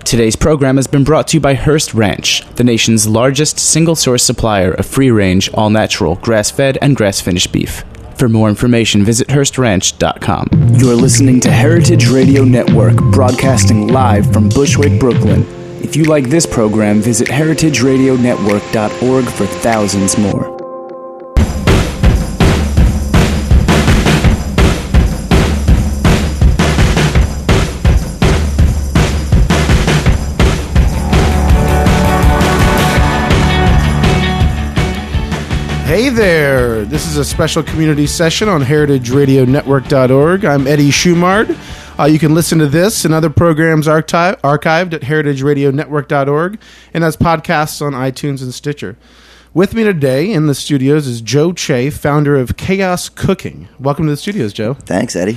Today's program has been brought to you by Hearst Ranch, the nation's largest single-source supplier of free-range, all-natural, grass-fed, and grass-finished beef. For more information, visit HearstRanch.com. You're listening to Heritage Radio Network, broadcasting live from Bushwick, Brooklyn. If you like this program, visit heritageradionetwork.org for thousands more. Hey there! This is a special community session on heritageradionetwork.org. I'm Eddie Schumard. You can listen to this and other programs archived at heritageradionetwork.org and as podcasts on iTunes and Stitcher. With me today in the studios is Joe Che, founder of Chaos Cooking. Welcome to the studios, Joe. Thanks, Eddie.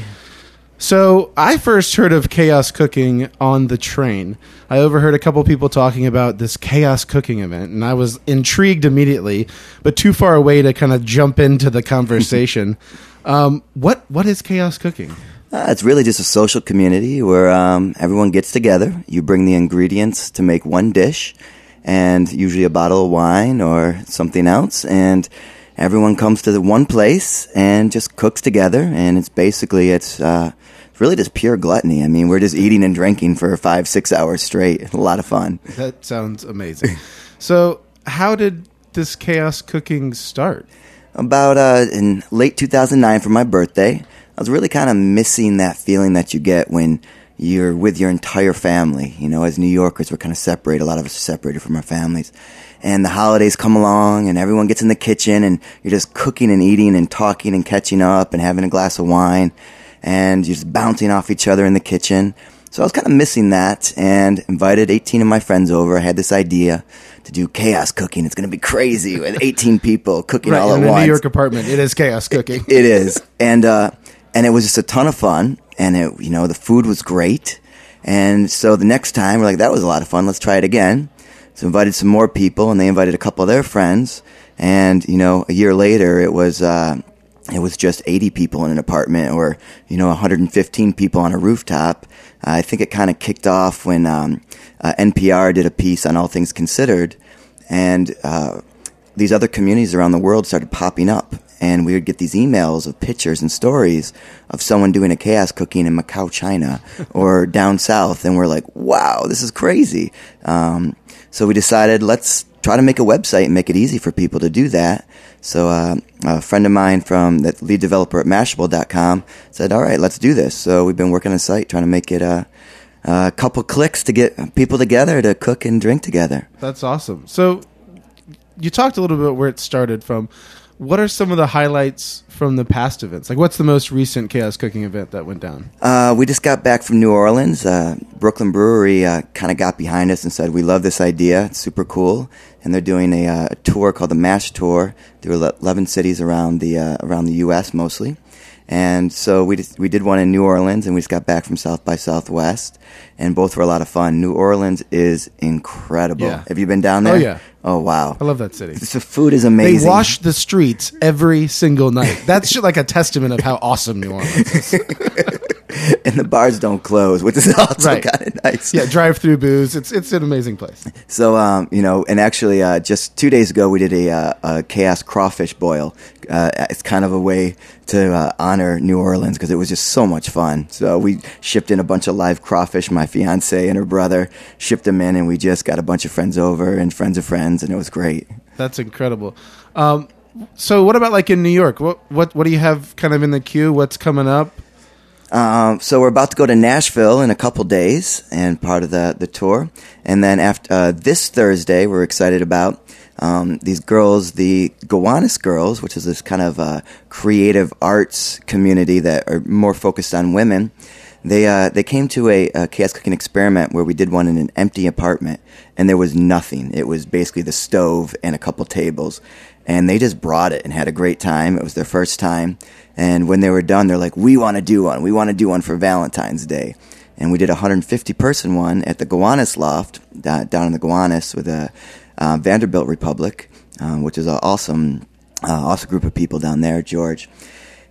So I first heard of Chaos Cooking on the train. I overheard a couple people talking about this Chaos Cooking event, and I was intrigued immediately, but too far away to kind of jump into the conversation. What is Chaos Cooking? It's really just a social community where everyone gets together. You bring the ingredients to make one dish, and usually a bottle of wine or something else, and everyone comes to the one place and just cooks together, and it's really just pure gluttony. I mean, we're just eating and drinking for 5-6 hours straight. It's a lot of fun. That sounds amazing. So how did this Chaos Cooking start? About in late 2009 for my birthday, I was really kind of missing that feeling that you get when you're with your entire family. You know, as New Yorkers, we're kind of separated. A lot of us are separated from our families. And the holidays come along and everyone gets in the kitchen and you're just cooking and eating and talking and catching up and having a glass of wine and you're just bouncing off each other in the kitchen. So I was kind of missing that and invited 18 of my friends over. I had this idea to do chaos cooking. It's going to be crazy with 18 people cooking all at once. In a New York apartment, it is chaos cooking. It is. And it was just a ton of fun. And the food was great. And so the next time we're like, that was a lot of fun. Let's try it again. So invited some more people, and they invited a couple of their friends. And, a year later, it was just 80 people in an apartment or, 115 people on a rooftop. I think it kind of kicked off when NPR did a piece on All Things Considered. And these other communities around the world started popping up. And we would get these emails of pictures and stories of someone doing a chaos cooking in Macau, China, or down south. And we're like, wow, this is crazy. So we decided, let's try to make a website and make it easy for people to do that. So a friend of mine from the lead developer at Mashable.com said, all right, let's do this. So we've been working on the site, trying to make it a couple clicks to get people together to cook and drink together. That's awesome. So you talked a little bit where it started from. What are some of the highlights from the past events? Like, what's the most recent Chaos Cooking event that went down? We just got back from New Orleans. Brooklyn Brewery kind of got behind us and said, we love this idea. It's super cool. And they're doing a tour called the MASH Tour. There were 11 cities around the U.S. mostly. And so we did one in New Orleans, and we just got back from South by Southwest, and both were a lot of fun. New Orleans is incredible. Yeah. Have you been down there? Oh, yeah. Oh, wow. I love that city. The food is amazing. They wash the streets every single night. That's like a testament of how awesome New Orleans is. And the bars don't close, which is also kind of nice. Yeah, drive-through booze. It's an amazing place. So, and actually just 2 days ago we did a Chaos Crawfish Boil. It's kind of a way to honor New Orleans because it was just so much fun. So we shipped in a bunch of live crawfish. My fiance and her brother shipped them in, and we just got a bunch of friends over and friends of friends, and it was great. That's incredible. So what about like in New York? What do you have kind of in the queue? What's coming up? So we're about to go to Nashville in a couple days and part of the tour. And then after this Thursday, we're excited about these girls, the Gowanus Girls, which is this kind of creative arts community that are more focused on women. They came to a chaos cooking experiment where we did one in an empty apartment, and there was nothing. It was basically the stove and a couple tables. And they just brought it and had a great time. It was their first time. And when they were done, they're like, we want to do one. We want to do one for Valentine's Day. And we did a 150-person one at the Gowanus Loft down in the Gowanus with the Vanderbilt Republic, which is an awesome group of people down there, George.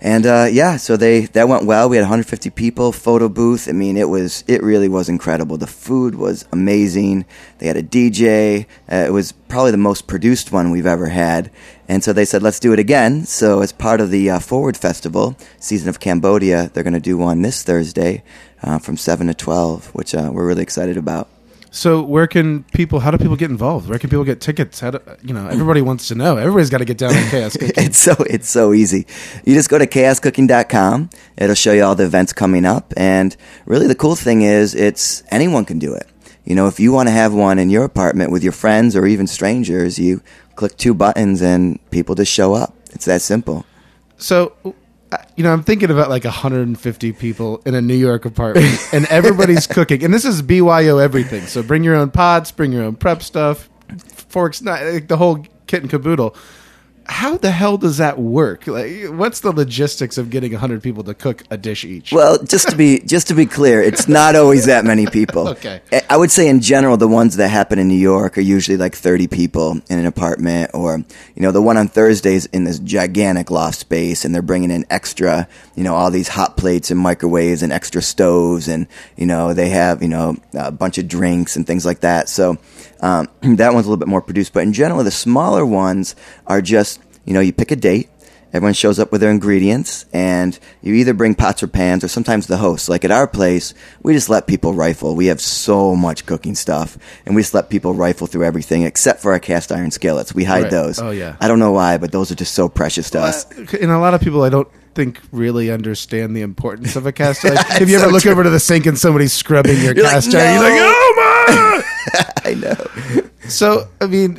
And so that went well. We had 150 people, photo booth. I mean, it really was incredible. The food was amazing. They had a DJ. It was probably the most produced one we've ever had. And so they said, let's do it again. So as part of the Forward Festival, Season of Cambodia, they're going to do one this Thursday from 7 to 12, which we're really excited about. So how do people get involved? Where can people get tickets? Everybody wants to know. Everybody's got to get down on Chaos Cooking. It's so easy. You just go to chaoscooking.com. It'll show you all the events coming up. And really the cool thing is anyone can do it. If you want to have one in your apartment with your friends or even strangers, you click 2 buttons and people just show up. It's that simple. So, I'm thinking about like 150 people in a New York apartment and everybody's cooking. And this is BYO everything. So bring your own pots, bring your own prep stuff, forks, the whole kit and caboodle. How the hell does that work? Like, what's the logistics of getting 100 people to cook a dish each? Well, just to be clear, it's not always that many people. Okay. I would say in general, the ones that happen in New York are usually like 30 people in an apartment, or the one on Thursdays in this gigantic loft space, and they're bringing in extra, all these hot plates and microwaves and extra stoves, and they have a bunch of drinks and things like that. So that one's a little bit more produced, but in general, the smaller ones are just you pick a date, everyone shows up with their ingredients, and you either bring pots or pans, or sometimes the host. Like at our place, we just let people rifle. We have so much cooking stuff, and we just let people rifle through everything except for our cast iron skillets. We hide those. Oh, yeah. I don't know why, but those are just so precious to us. And a lot of people I don't think really understand the importance of a cast iron. If you ever look over to the sink and somebody's scrubbing your cast iron, you're like, oh my! I know. So, I mean,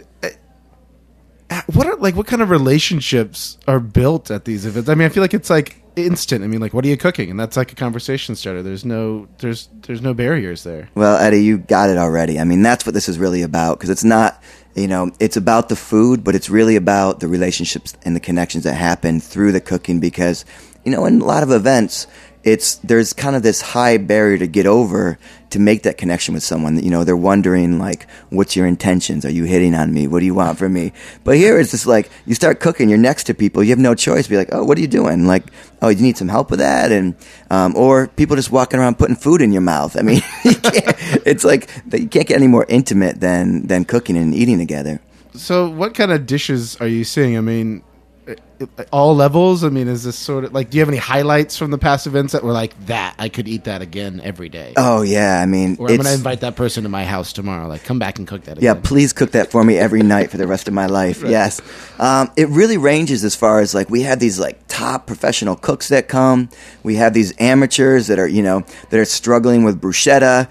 what kind of relationships are built at these events? I mean, I feel like it's like instant. I mean, like, what are you cooking? And that's like a conversation starter. There's no barriers there. Well, Eddie, you got it already. I mean, that's what this is really about, because it's not, it's about the food, but it's really about the relationships and the connections that happen through the cooking, because, in a lot of events, there's kind of this high barrier to get over to make that connection with someone. They're wondering, like, what's your intentions? Are you hitting on me? What do you want from me? But here it's just like, you start cooking, you're next to people, you have no choice. Be like, oh, what are you doing? Like, oh, you need some help with that? And, or people just walking around putting food in your mouth. I mean, it's like, you can't get any more intimate than cooking and eating together. So what kind of dishes are you seeing? I mean, all levels? I mean, is this sort of like, do you have any highlights from the past events that were like, that I could eat that again every day? Oh yeah, I mean, or I'm going to invite that person to my house tomorrow. Like, come back and cook that again. Yeah, please cook that for me every night for the rest of my life. Right. Yes, it really ranges as far as, like, we have these like top professional cooks that come. We have these amateurs that are that are struggling with bruschetta.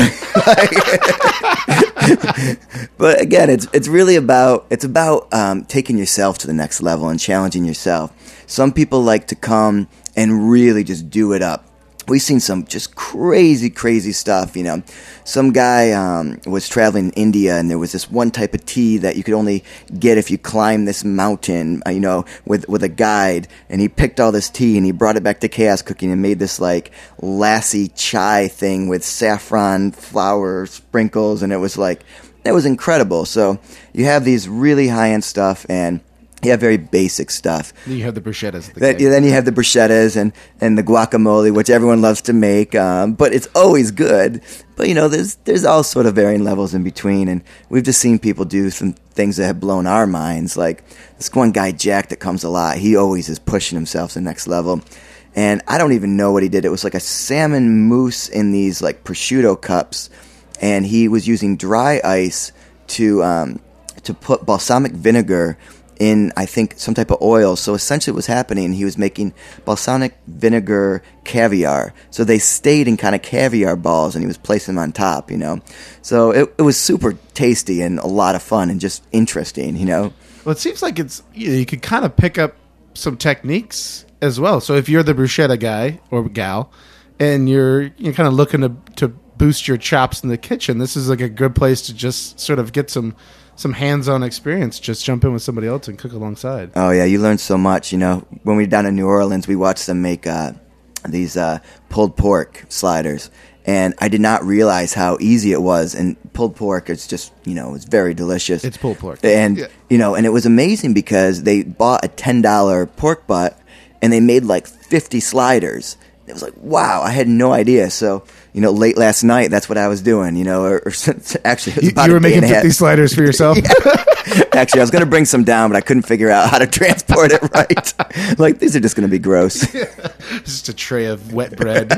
But again, it's really about taking yourself to the next level and challenging yourself. Some people like to come and really just do it up. We've seen some just crazy stuff. Some guy was traveling in India, and there was this one type of tea that you could only get if you climb this mountain, with a guide. And he picked all this tea and he brought it back to Chaos Cooking and made this like lassi chai thing with saffron flour sprinkles, and it was incredible. So you have these really high end stuff, and you have very basic stuff. Then you have the bruschettas. Then you have the bruschettas and the guacamole, which everyone loves to make. But it's always good. But there's all sort of varying levels in between, and we've just seen people do some things that have blown our minds. Like this one guy, Jack, that comes a lot. He always is pushing himself to the next level. And I don't even know what he did. It was like a salmon mousse in these like prosciutto cups, and he was using dry ice to put balsamic vinegar in, I think, some type of oil. So essentially what was happening, he was making balsamic vinegar caviar. So they stayed in kind of caviar balls, and he was placing them on top, So it was super tasty and a lot of fun and just interesting, Well, it seems like it's, you could kind of pick up some techniques as well. So if you're the bruschetta guy or gal, and you're kind of looking to boost your chops in the kitchen, this is like a good place to just sort of get some hands-on experience. Just jump in with somebody else and cook alongside. Oh yeah, you learn so much. When we were down in New Orleans, we watched them make these pulled pork sliders, and I did not realize how easy it was. And pulled pork, it's just it's very delicious. It's pulled pork, and and it was amazing because they bought a $10 pork butt, and they made like 50 sliders. It was like, wow, I had no idea. So, late last night, that's what I was doing, or actually, it was about you were a day making and a half. 50 sliders for yourself? Actually, I was going to bring some down, but I couldn't figure out how to transport it right. Like, these are just going to be gross. Just a tray of wet bread.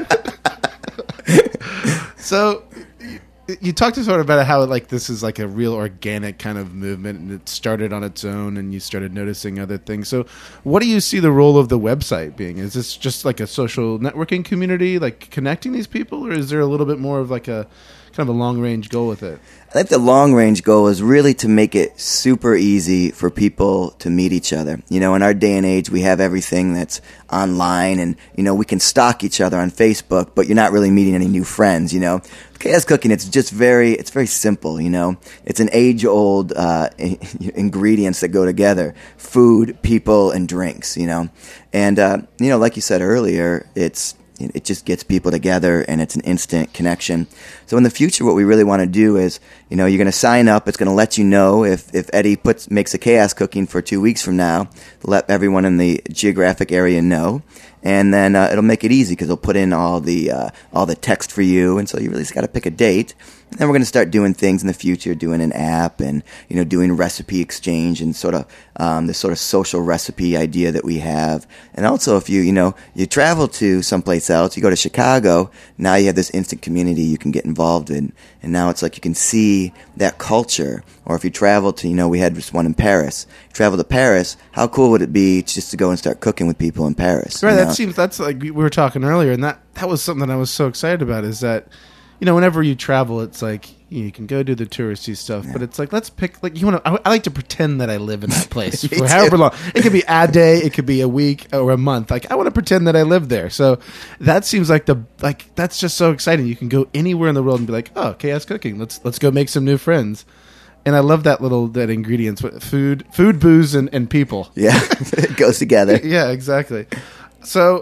So you talked to sort of about how like this is like a real organic kind of movement, and it started on its own, and you started noticing other things. So what do you see the role of the website being? Is this just like a social networking community, like connecting these people, or is there a little bit more of like a kind of a long range goal with it? I think the long range goal is really to make it super easy for people to meet each other. In our day and age, we have everything that's online, and we can stalk each other on Facebook, but you're not really meeting any new friends. Chaos Cooking, it's very simple. It's an age old ingredients that go together: food, people, and drinks. And like you said earlier, it just gets people together, and it's an instant connection. So in the future, what we really want to do is, you're going to sign up. It's going to let you know if Eddie makes a Chaos Cooking for 2 weeks from now, let everyone in the geographic area know. And then it'll make it easy because it'll put in all the text for you. And so you really just got to pick a date. And then we're going to start doing things in the future, doing an app and, doing recipe exchange and sort of this sort of social recipe idea that we have. And also if you travel to someplace else, you go to Chicago, now you have this instant community you can get involved in. And now it's like you can see that culture. Or if you travel to, we had this one in Paris. Travel to Paris, how cool would it be just to go and start cooking with people in Paris? Right, that's like we were talking earlier, and that was something I was so excited about, is that, whenever you travel, it's like you can go do the touristy stuff, but it's like, let's pick, like, I like to pretend that I live in that place for however long. It could be a day, it could be a week or a month. Like, I want to pretend that I live there. So that seems like that's just so exciting. You can go anywhere in the world and be like, oh, Chaos Cooking, let's go make some new friends. And I love that ingredients, food, booze, and people. Yeah, it goes together. Yeah, exactly. So,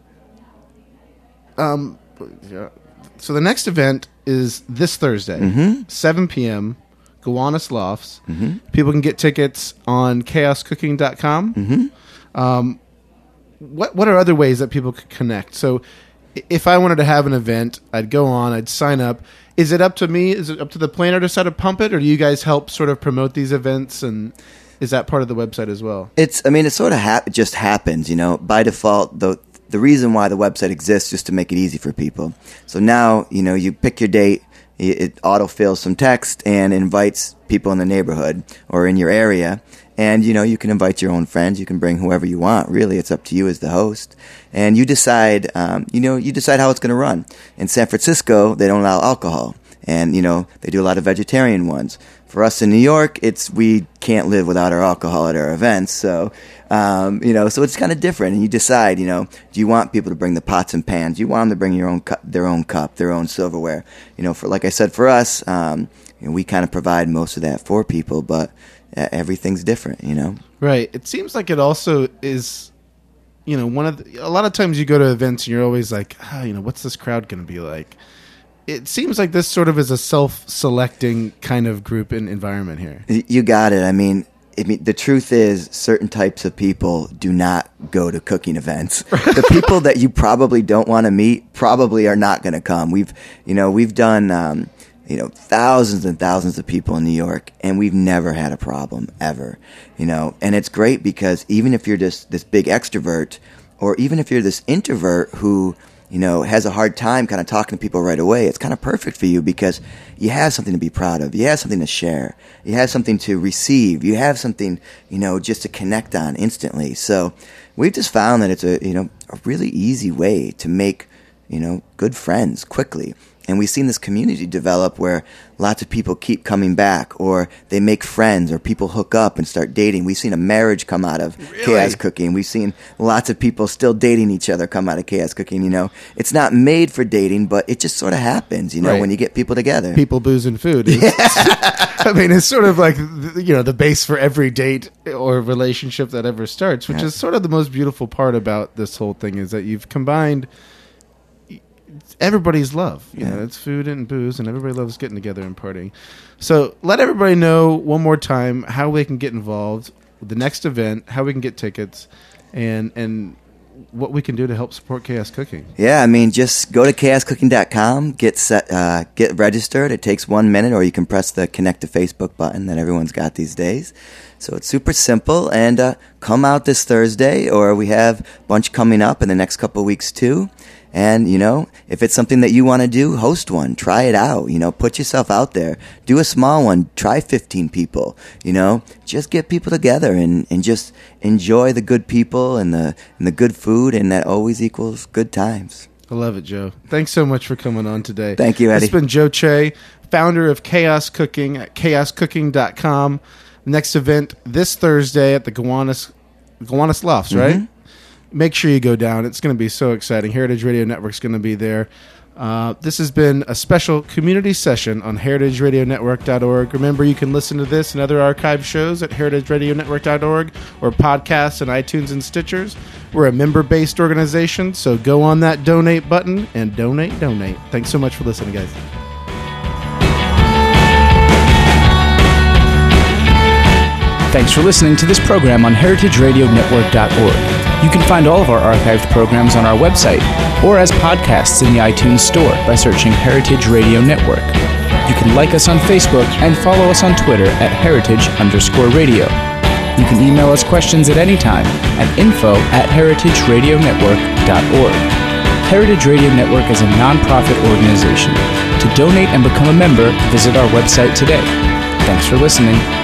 so the next event is this Thursday, 7 p.m., Gowanus Lofts. People can get tickets on chaoscooking.com. What are other ways that people could connect? So if I wanted to have an event, I'd go on, I'd sign up. Is it up to me? Is it up to the planner to decide to pump it, or do you guys help sort of promote these events, and is that part of the website as well? It sort of just happens, by default. The reason why the website exists is to make it easy for people. So now, you pick your date, it autofills some text and invites people in the neighborhood or in your area. And, you can invite your own friends. You can bring whoever you want. Really, it's up to you as the host. And you decide, you decide how it's going to run. In San Francisco, they don't allow alcohol. And, they do a lot of vegetarian ones. For us in New York, we can't live without our alcohol at our events. So, so it's kind of different. And you decide, do you want people to bring the pots and pans? Do you want them to bring their own cup, their own silverware? Like I said, for us, we kind of provide most of that for people, but everything's different, Right. It seems like it also is, a lot of times you go to events and you're always like, what's this crowd going to be like? It seems like this sort of is a self-selecting kind of group and environment here. You got it. I mean, the truth is certain types of people do not go to cooking events. The people that you probably don't want to meet probably are not going to come. We've done, thousands and thousands of people in New York, and we've never had a problem ever, and it's great because even if you're just this big extrovert, or even if you're this introvert who, has a hard time kind of talking to people right away, it's kind of perfect for you because you have something to be proud of. You have something to share. You have something to receive. You have something, just to connect on instantly. So we've just found that it's a really easy way to make, good friends quickly. And we've seen this community develop where lots of people keep coming back, or they make friends, or people hook up and start dating. We've seen a marriage come out of Chaos Cooking. We've seen lots of people still dating each other come out of Chaos Cooking. It's not made for dating, but it just sort of happens, when you get people together. People, booze, and food. It's sort of like, the base for every date or relationship that ever starts, which is sort of the most beautiful part about this whole thing, is that you've combined everybody's love. It's food and booze, and everybody loves getting together and partying. So let everybody know one more time how they can get involved with the next event, how we can get tickets, and what we can do to help support Chaos Cooking. Yeah, I mean, just go to chaoscooking.com, get registered. It takes 1 minute, or you can press the connect to Facebook button that everyone's got these days. So it's super simple, and come out this Thursday, or we have a bunch coming up in the next couple of weeks too. And, if it's something that you want to do, host one. Try it out. Put yourself out there. Do a small one. Try 15 people. Just get people together and just enjoy the good people and the good food, and that always equals good times. I love it, Joe. Thanks so much for coming on today. Thank you, Eddie. It's been Joe Che, founder of Chaos Cooking at chaoscooking.com. Next event this Thursday at the Gowanus Lofts, right? Mm-hmm. Make sure you go down. It's going to be so exciting. Heritage Radio Network's going to be there. This has been a special community session on heritageradionetwork.org. Remember, you can listen to this and other archive shows at heritageradionetwork.org or podcasts on iTunes and Stitchers. We're a member-based organization, so go on that donate button and donate. Thanks so much for listening, guys. Thanks for listening to this program on heritageradionetwork.org. You can find all of our archived programs on our website or as podcasts in the iTunes Store by searching Heritage Radio Network. You can like us on Facebook and follow us on Twitter at @heritage_radio. You can email us questions at any time at info@heritageradionetwork.org. Heritage Radio Network is a nonprofit organization. To donate and become a member, visit our website today. Thanks for listening.